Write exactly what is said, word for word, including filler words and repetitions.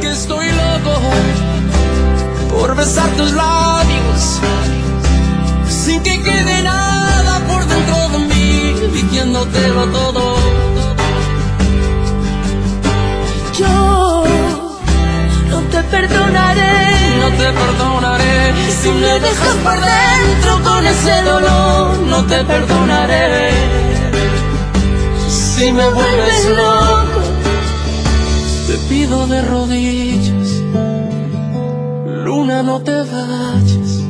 estoy loco por besar tus labios, sin que quede nada por dentro de mí, diciéndotelo todo. Yo no te perdonaré, no te perdonaré. Si me dejas por dentro con ese dolor, no te perdonaré. Si me vuelves loco, te pido de rodillas, luna, no te vayas.